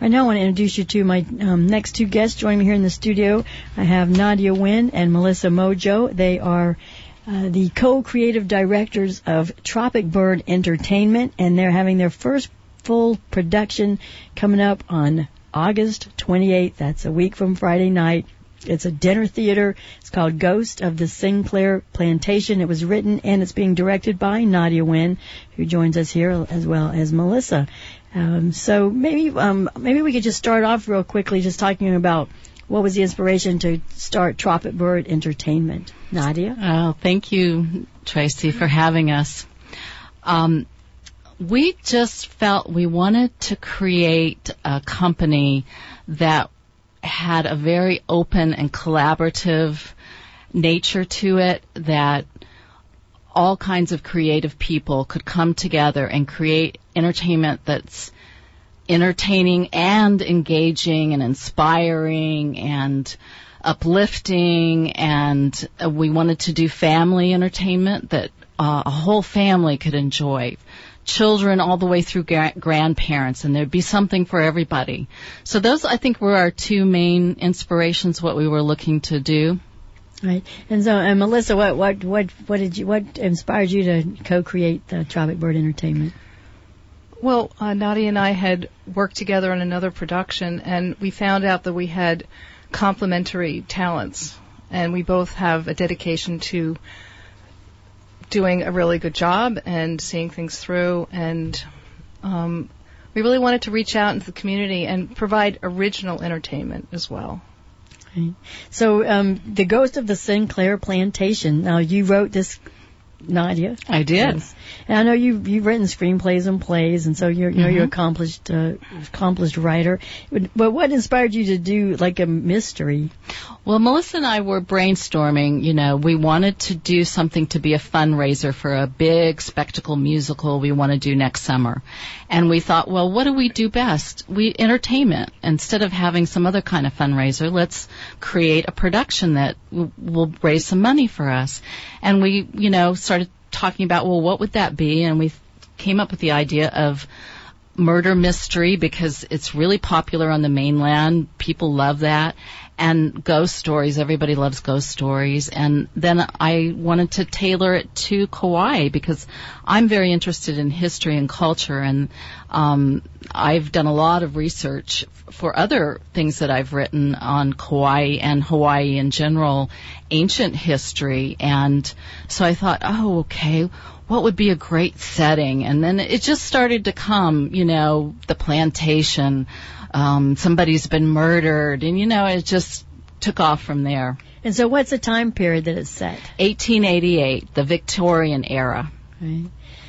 I now want to introduce you to my next two guests joining me here in the studio. I have Nadia Wynn and Melissa Mojo. They are the co-creative directors of Tropic Bird Entertainment, and they're having their first full production coming up on August 28th. That's a week from Friday night. It's a dinner theater. It's called Ghost of the Sinclair Plantation. It was written and it's being directed by Nadia Wynn, who joins us here, as well as Melissa. So maybe we could just start off real quickly just talking about what was the inspiration to start Tropic Bird Entertainment. Nadia? Oh, thank you, Tracy, for having us. We just felt we wanted to create a company that had a very open and collaborative nature to it, that all kinds of creative people could come together and create entertainment that's entertaining and engaging and inspiring and uplifting. And we wanted to do family entertainment that a whole family could enjoy, children all the way through grandparents, and there'd be something for everybody. So those, I think, were our two main inspirations, what we were looking to do. Right. And so, Melissa, what inspired you to co-create the Tropic Bird Entertainment? Well, Nadia and I had worked together on another production, and we found out that we had complementary talents, and we both have a dedication to doing a really good job and seeing things through, and we really wanted to reach out into the community and provide original entertainment as well. Okay. So, The Ghost of the Sinclair Plantation. Now, you wrote this, Nadia. I did. Yes. And I know you've written screenplays and plays, and so you're an accomplished writer. But what inspired you to do like a mystery? Well, Melissa and I were brainstorming. We wanted to do something to be a fundraiser for a big spectacle musical we want to do next summer. And we thought, well, what do we do best? Entertainment. Instead of having some other kind of fundraiser, let's create a production that will raise some money for us. And we, started talking about, well, what would that be? And we came up with the idea of murder mystery, because it's really popular on the mainland. People love that. And ghost stories. Everybody loves ghost stories. And then I wanted to tailor it to Kauai, because I'm very interested in history and culture, and I've done a lot of research for other things that I've written on Kauai and Hawaii in general, ancient history. And so I thought, okay, what would be a great setting? And then it just started to come, the plantation. Somebody's been murdered, and it just took off from there. And so what's the time period that it's set? 1888, the Victorian era. Right.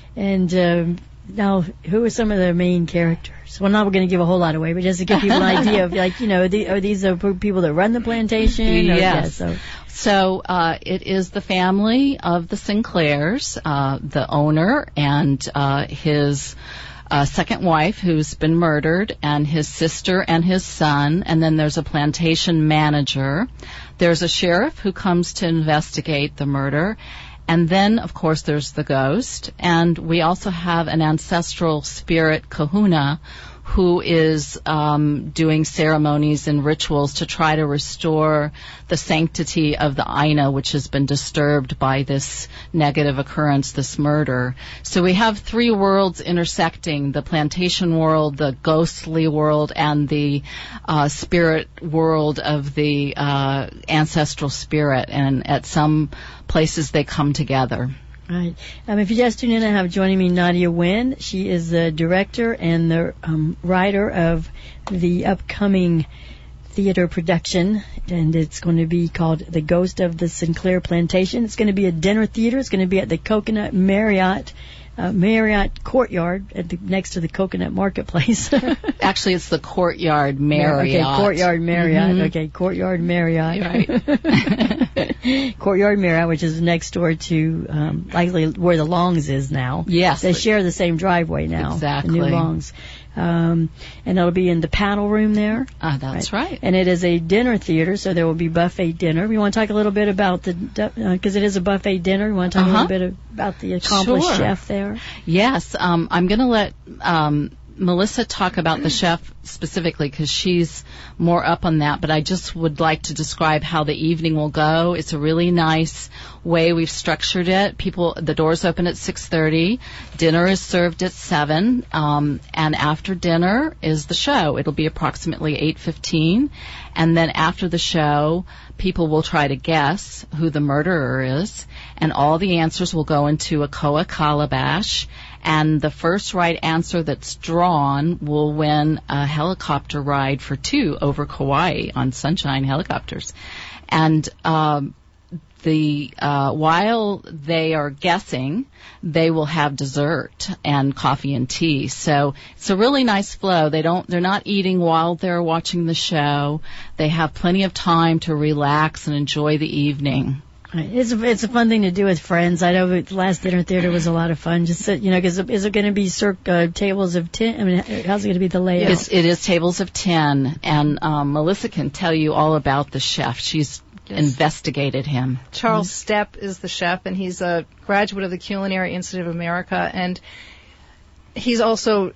And now, who are some of the main characters? Well, not we're going to give a whole lot away, but just to give people an idea of, are these the people that run the plantation? Yes. So it is the family of the Sinclairs, the owner and his second wife who's been murdered, and his sister and his son, and then there's a plantation manager. There's a sheriff who comes to investigate the murder, and then, of course, there's the ghost, and we also have an ancestral spirit, Kahuna, who is doing ceremonies and rituals to try to restore the sanctity of the Aina, which has been disturbed by this negative occurrence, this murder. So we have three worlds intersecting: the plantation world, the ghostly world, and the spirit world of the ancestral spirit. And at some places they come together. Right. If you just tune in, I have joining me Nadia Wynn. She is the director and the writer of the upcoming theater production, and it's going to be called The Ghost of the Sinclair Plantation. It's going to be a dinner theater. It's going to be at the Coconut Marriott Courtyard next to the Coconut Marketplace. Actually, it's the Courtyard Marriott. Okay, Courtyard Marriott. Mm-hmm. Okay, Courtyard Marriott. Right. Courtyard Marriott, which is next door to likely where the Longs is now. Yes. They share the same driveway now. Exactly. The new Longs. And it'll be in the panel room there. That's right. And it is a dinner theater, so there will be buffet dinner. We want to talk a little bit about because it is a buffet dinner. We want to talk a little bit about the accomplished chef there. Yes. I'm going to let Melissa talk about the chef specifically because she's more up on that, but I just would like to describe how the evening will go. It's a really nice way we've structured it. The doors open at 6:30. Dinner is served at 7, and after dinner is the show. It'll be approximately 8:15, and then after the show, people will try to guess who the murderer is, and all the answers will go into a koa calabash, and the first right answer that's drawn will win a helicopter ride for 2 over Kauai on Sunshine Helicopters. And while they are guessing, they will have dessert and coffee and tea. So it's a really nice flow. They're not eating while they're watching the show. They have plenty of time to relax and enjoy the evening. It's a fun thing to do with friends. I know the last dinner theater was a lot of fun. Just sit, because is it going to be tables of 10? I mean, how's it going to be the layout? It is tables of 10, and Melissa can tell you all about the chef. She's investigated him. Charles Stepp is the chef, and he's a graduate of the Culinary Institute of America, and he's also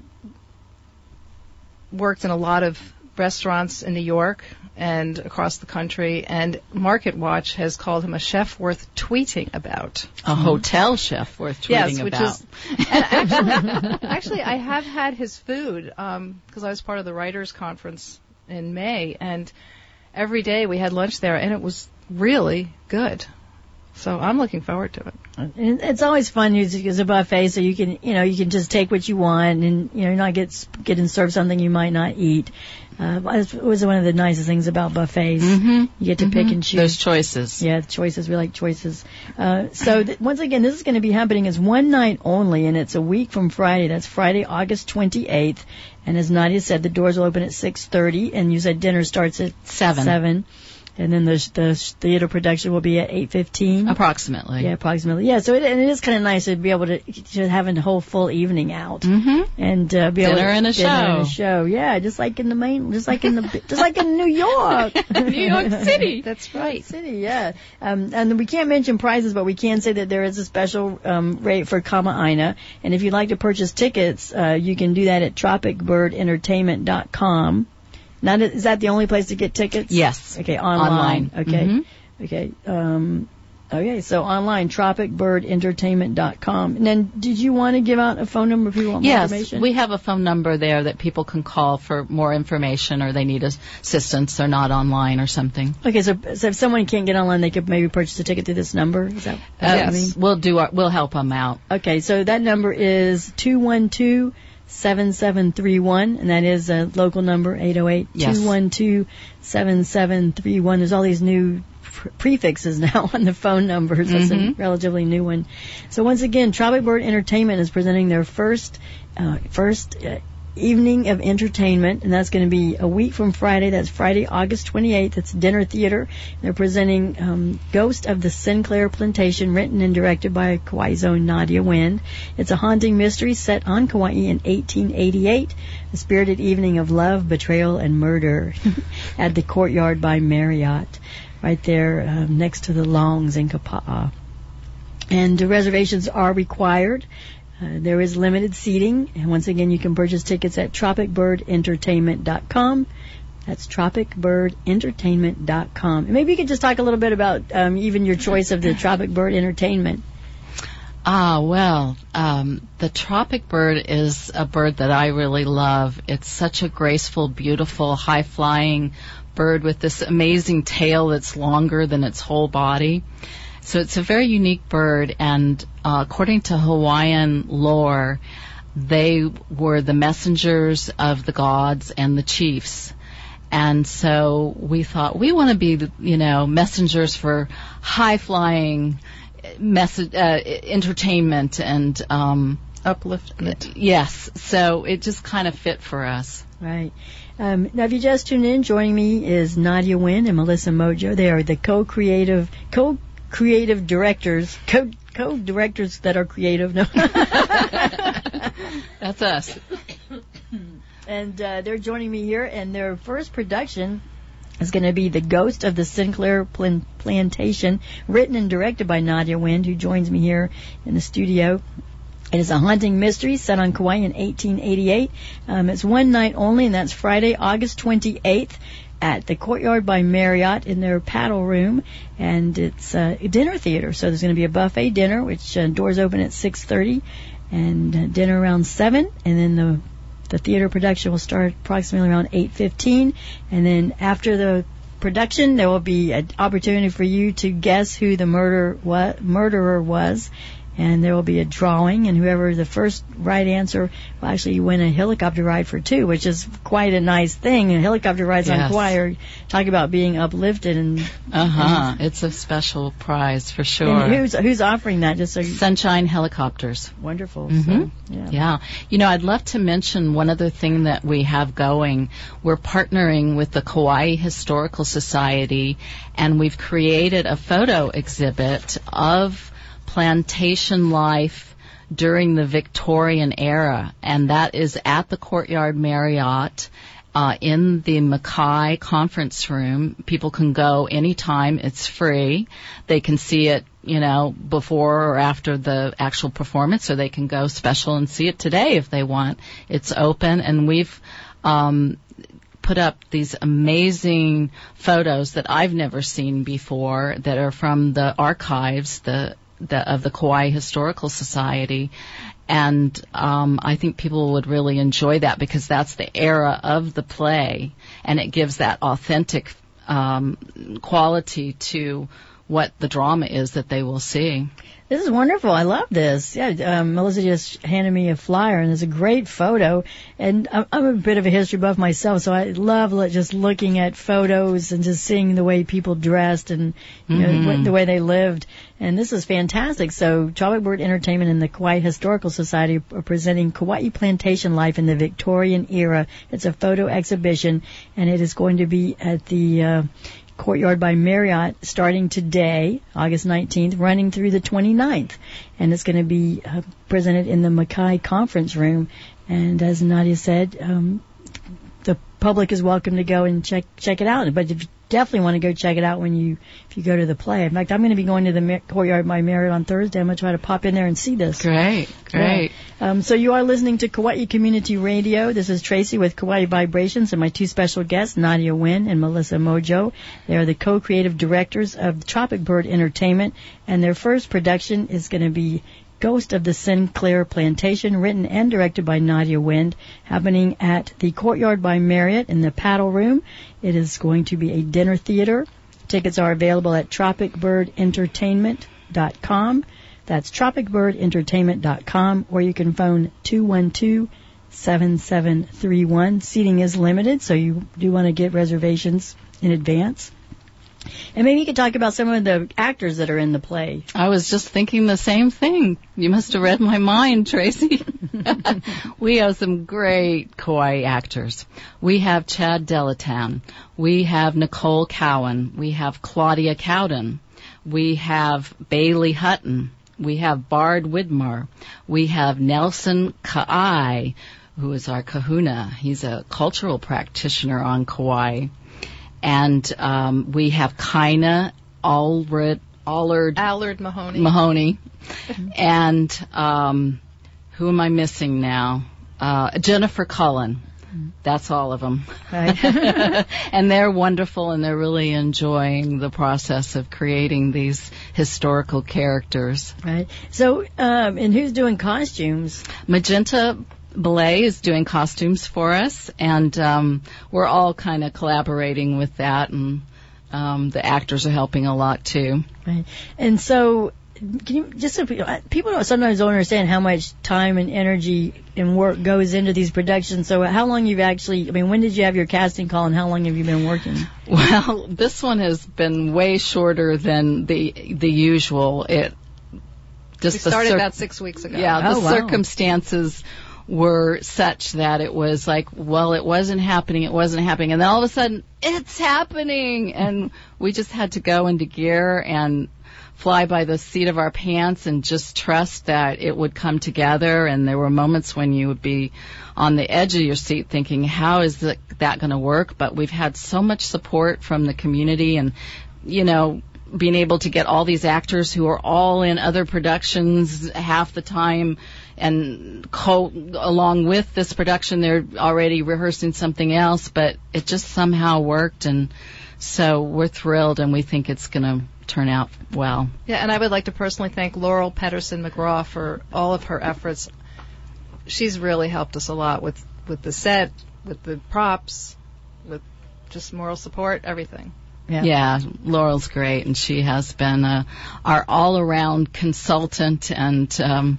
worked in a lot of restaurants in New York and across the country, and Market Watch has called him a chef worth tweeting about. A hotel chef worth tweeting about. And actually, I have had his food because I was part of the Writers' Conference in May, and every day we had lunch there, and it was really good. So I'm looking forward to it. And it's always fun it's a buffet, so you can just take what you want, and not getting served something you might not eat. It was one of the nicest things about buffets. Mm-hmm. You get to pick and choose. Those choices. Yeah, choices. We like choices. Once again, this is going to be happening as one night only, and it's a week from Friday. That's Friday, August 28th. And as Nadia said, the doors will open at 6:30, and you said dinner starts at 7. And then the theater production will be at 8:15. Approximately. Yeah, approximately. Yeah, so it is kind of nice to be able to have a whole full evening out. Mm-hmm. And be able to dinner and a show. Yeah, just like in New York. New York City. That's right. City, yeah. And we can't mention prices, but we can say that there is a special rate for Kama'aina. And if you'd like to purchase tickets, you can do that at tropicbirdentertainment.com. Now, is that the only place to get tickets? Yes. Okay, online. Okay. Mm-hmm. Okay. Okay, so online, tropicbirdentertainment.com. And then, did you want to give out a phone number if you want more information? Yes, we have a phone number there that people can call for more information, or they need assistance, they're not online or something. Okay, so if someone can't get online, they could maybe purchase a ticket through this number? Is that yes, what you mean? We'll help them out. Okay, so that number is 212-7731, and that is a local number, 808-212-7731. There's all these new prefixes now on the phone numbers. That's a relatively new one. So once again, Tropic Bird Entertainment is presenting their first evening of entertainment, and that's going to be a week from Friday. That's Friday, August 28th. It's dinner theater. They're presenting Ghost of the Sinclair Plantation, written and directed by Kauai's own Nadia Wynn. It's a haunting mystery set on Kauai in 1888, a spirited evening of love, betrayal, and murder at the Courtyard by Marriott, right there next to the Longs in Kapa'a. And reservations are required. There is limited seating, and once again, you can purchase tickets at tropicbirdentertainment.com. That's tropicbirdentertainment.com. And maybe you could just talk a little bit about even your choice of the Tropic Bird Entertainment. The tropic bird is a bird that I really love. It's such a graceful, beautiful, high-flying bird with this amazing tail that's longer than its whole body. So it's a very unique bird, and according to Hawaiian lore, they were the messengers of the gods and the chiefs. And so we thought we want to be, messengers for high-flying entertainment and upliftment. Yes, so it just kind of fit for us. Right. Now, if you just tuned in, joining me is Nadia Wynn and Melissa Mojo. They are the co-creative directors, co-directors that are creative. No. That's us. And they're joining me here, and their first production is going to be The Ghost of the Sinclair Plantation, written and directed by Nadia Wynn, who joins me here in the studio. It is a haunting mystery set on Kauai in 1888. It's one night only, and that's Friday, August 28th at the Courtyard by Marriott in their paddle room. And it's a dinner theater, so there's going to be a buffet dinner, which doors open at 6:30, and dinner around 7, and then the theater production will start approximately around 8:15, and then after the production there will be an opportunity for you to guess who the murderer was. And there will be a drawing, and whoever the first right answer will actually win a helicopter ride for 2, which is quite a nice thing. And helicopter rides on Kauai are talk about being uplifted and it's a special prize for sure. And who's offering that? Just so Sunshine Helicopters. Wonderful. Mm-hmm. So, yeah. You know, I'd love to mention one other thing that we have going. We're partnering with the Kauai Historical Society, and we've created a photo exhibit of plantation life during the Victorian era, and that is at the Courtyard Marriott in the Mackay conference room. People can go anytime. It's free. They can see it, you know, before or after the actual performance, or they can go special and see it today if they want. It's open, and we've put up these amazing photos that I've never seen before that are from the archives, of the Kauai Historical Society, and I think people would really enjoy that because that's the era of the play, and it gives that authentic quality to what the drama is that they will see. This is wonderful. I love this. Yeah, Melissa just handed me a flyer, and it's a great photo. And I'm a bit of a history buff myself, so I love just looking at photos and just seeing the way people dressed and you know, the way they lived. And this is fantastic. So Tropic Bird Entertainment and the Kauai Historical Society are presenting Kauai plantation life in the Victorian era. It's a photo exhibition, and it is going to be at the Courtyard by Marriott starting today, August 19th, running through the 29th. And it's going to be presented in the Mackay conference room. And as Nadia said, the public is welcome to go and check it out. But if you definitely want to go check it out if you go to the play. In fact, I'm going to be going to the Courtyard by Marriott on Thursday. I'm going to try to pop in there and see this. Great. Yeah. So you are listening to Kauai Community Radio. This is Tracy with Kauai Vibrations and my two special guests, Nadia Wynn and Melissa Mojo. They are the co-creative directors of Tropic Bird Entertainment, and their first production is going to be Ghost of the Sinclair Plantation, written and directed by Nadia Wynn, happening at the Courtyard by Marriott in the Paddle Room. It is going to be a dinner theater. Tickets are available at tropicbirdentertainment.com. That's tropicbirdentertainment.com, or you can phone 212-7731. Seating is limited, so you do want to get reservations in advance. And maybe you could talk about some of the actors that are in the play. I was just thinking the same thing. You must have read my mind, Tracy. We have some great Kauai actors. We have Chad Delatan. We have Nicole Cowan. We have Claudia Cowden. We have Bailey Hutton. We have Bard Widmar. We have Nelson Ka'ai, who is our kahuna. He's a cultural practitioner on Kauai. And we have Kaina Allard Mahoney. And who am I missing now? Jennifer Cullen. That's all of them. Right. And they're wonderful, and they're really enjoying the process of creating these historical characters. Right. So, and who's doing costumes? Magenta Belay is doing costumes for us, and we're all kind of collaborating with that, and the actors are helping a lot too. Right. And so, can you just people sometimes don't understand how much time and energy and work goes into these productions. So, how long you've actually? I mean, when did you have your casting call, and how long have you been working? Well, this one has been way shorter than the usual. We started about 6 weeks ago. Yeah, the circumstances were such that it was like, well, it wasn't happening, and then all of a sudden, it's happening, and we just had to go into gear and fly by the seat of our pants and just trust that it would come together. And there were moments when you would be on the edge of your seat thinking, how is that going to work? But we've had so much support from the community, and, you know, being able to get all these actors who are all in other productions half the time and along with this production, they're already rehearsing something else, but it just somehow worked, and so we're thrilled, and we think it's going to turn out well. Yeah, and I would like to personally thank Laurel Pedersen McGraw for all of her efforts. She's really helped us a lot with the set, with the props, with just moral support, everything. Yeah, Laurel's great, and she has been our all-around consultant, and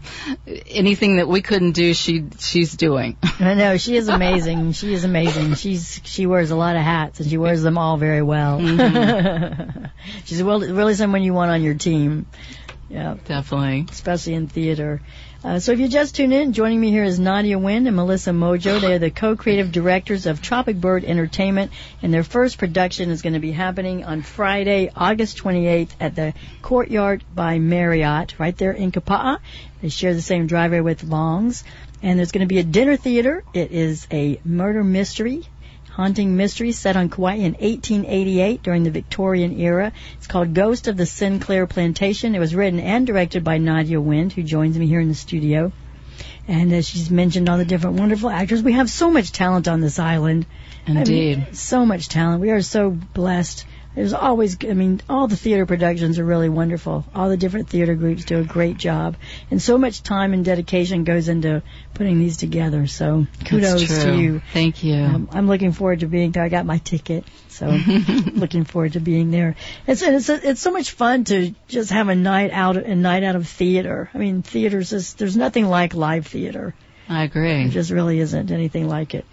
anything that we couldn't do, she's doing. I know, she is amazing. She is amazing. She wears a lot of hats, and she wears them all very well. Mm-hmm. She's really someone you want on your team. Yeah, definitely, especially in theater. So if you just tuned in, joining me here is Nadia Wynn and Melissa Mojo. They are the co-creative directors of Tropic Bird Entertainment, and their first production is going to be happening on Friday, August 28th at the Courtyard by Marriott, right there in Kapa'a. They share the same driveway with Long's. And there's going to be a dinner theater. It is a murder mystery, haunting mystery set on Kauai in 1888 during the Victorian era. It's called Ghost of the Sinclair Plantation. It was written and directed by Nadia Wynn, who joins me here in the studio. And as she's mentioned all the different wonderful actors, we have so much talent on this island. Indeed. I mean, so much talent. We are so blessed. There's always, all the theater productions are really wonderful. All the different theater groups do a great job. And so much time and dedication goes into putting these together. So kudos to you. Thank you. I'm looking forward to being there. I got my ticket, so looking forward to being there. It's so much fun to just have a night out of theater. I mean, there's nothing like live theater. I agree. There just really isn't anything like it.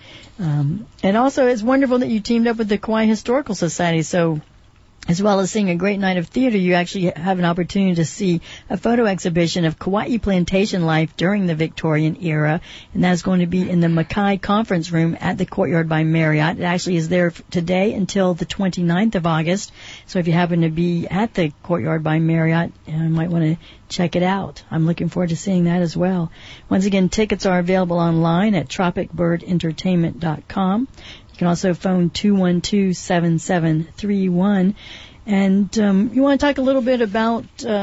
And also, it's wonderful that you teamed up with the Kauai Historical Society. So, as well as seeing a great night of theater, you actually have an opportunity to see a photo exhibition of Kauai plantation life during the Victorian era, and that's going to be in the Mackay Conference Room at the Courtyard by Marriott. It actually is there today until the 29th of August, so if you happen to be at the Courtyard by Marriott, you might want to check it out. I'm looking forward to seeing that as well. Once again, tickets are available online at tropicbirdentertainment.com. You can also phone 212-7731. And you want to talk a little bit about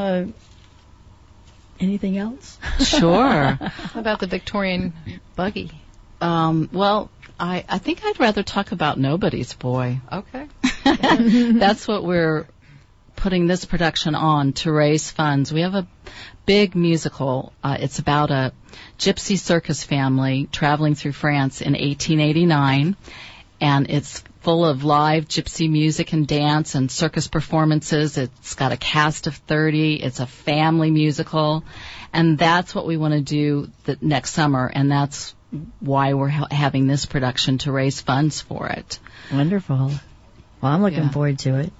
anything else? Sure. About the Victorian buggy. Well, I think I'd rather talk about Nobody's Boy. Okay. That's what we're putting this production on to raise funds. We have a big musical. It's about a gypsy circus family traveling through France in 1889. And it's full of live gypsy music and dance and circus performances. It's got a cast of 30. It's a family musical. And that's what we want to do next summer. And that's why we're having this production, to raise funds for it. Wonderful. Well, I'm looking forward to it.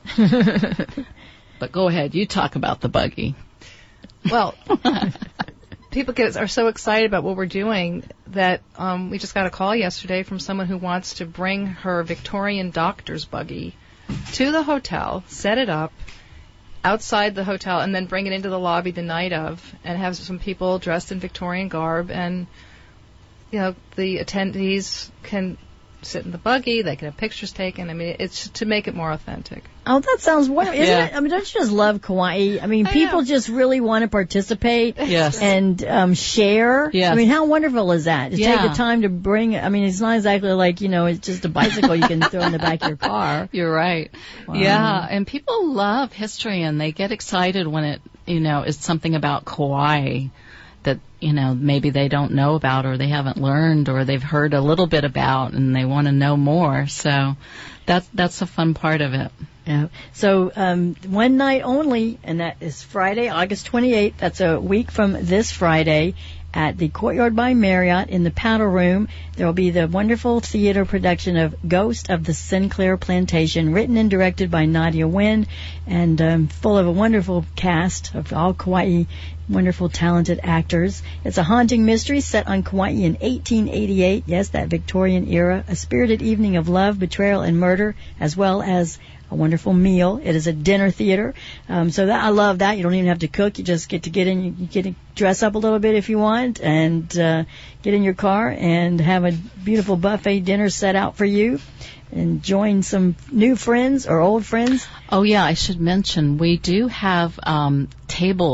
But go ahead. You talk about the buggy. Well, people are so excited about what we're doing that we just got a call yesterday from someone who wants to bring her Victorian doctor's buggy to the hotel, set it up outside the hotel, and then bring it into the lobby the night of, and have some people dressed in Victorian garb, and the attendees can sit in the buggy, they can have pictures taken. I mean, it's to make it more authentic. Oh, that sounds wonderful, isn't it? I mean, don't you just love Kauai? I mean, people just really want to participate and share. Yes. I mean, how wonderful is that? To take the time to bring, I mean, it's not exactly like, it's just a bicycle you can throw in the back of your car. You're right. Wow. Yeah, and people love history, and they get excited when it, is something about Kauai that, maybe they don't know about, or they haven't learned, or they've heard a little bit about, and they want to know more. So that's a fun part of it. Yeah. So one night only, and that is Friday, August 28th. That's a week from this Friday at the Courtyard by Marriott in the Paddle Room. There will be the wonderful theater production of Ghost of the Sinclair Plantation, written and directed by Nadia Wynn, and full of a wonderful cast of all Kauai wonderful, talented actors. It's a haunting mystery set on Kauai in 1888. Yes, that Victorian era. A spirited evening of love, betrayal, and murder, as well as a wonderful meal. It is a dinner theater. So I love that. You don't even have to cook. You just get to get in. You get to dress up a little bit if you want, and get in your car and have a beautiful buffet dinner set out for you, and join some new friends or old friends. Oh, yeah, I should mention, we do have tables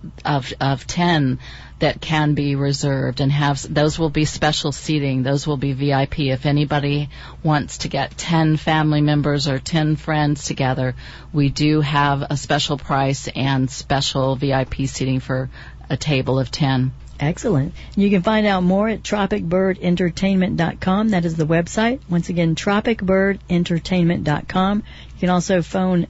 of 10 that can be reserved, and those will be special seating. Those will be VIP. If anybody wants to get 10 family members or 10 friends together, we do have a special price and special VIP seating for a table of 10. Excellent. You can find out more at tropicbirdentertainment.com. That is the website. Once again, tropicbirdentertainment.com. You can also phone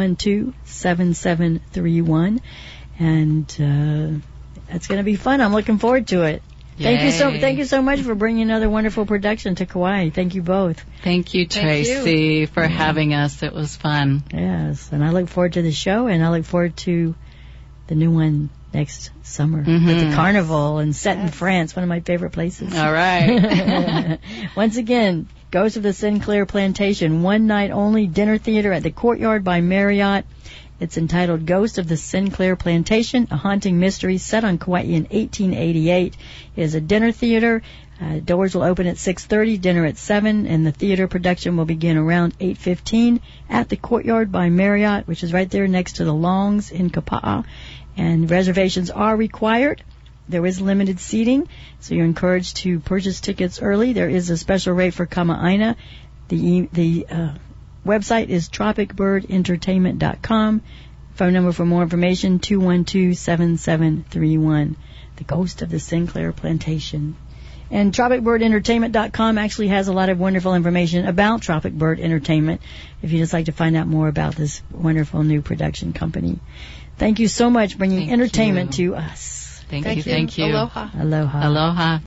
212-7731. And it's going to be fun. I'm looking forward to it. Thank you so much for bringing another wonderful production to Kauai. Thank you both. Thank you, Tracy, for having us. It was fun. Yes, and I look forward to the show, and I look forward to the new one next summer with the carnival and set in France, one of my favorite places. All right. Once again, Ghost of the Sinclair Plantation, one night only dinner theater at the Courtyard by Marriott. It's entitled Ghost of the Sinclair Plantation, a haunting mystery set on Kauai in 1888. It is a dinner theater. Doors will open at 6:30, dinner at 7, and the theater production will begin around 8:15 at the Courtyard by Marriott, which is right there next to the Longs in Kapa'a. And reservations are required. There is limited seating, so you're encouraged to purchase tickets early. There is a special rate for Kama'aina. The website is tropicbirdentertainment.com. Phone number for more information, 212-7731. The Ghost of the Sinclair Plantation. And tropicbirdentertainment.com actually has a lot of wonderful information about Tropic Bird Entertainment if you'd just like to find out more about this wonderful new production company. Thank you so much for bringing entertainment to us. Thank you. Aloha. Aloha. Aloha.